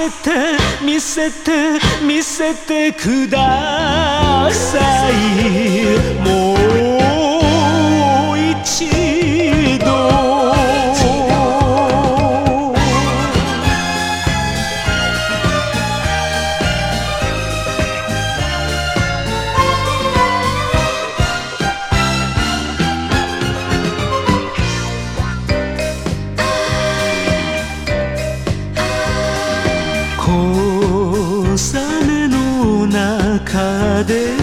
せて見せて見せてください。もう一度小雨の中で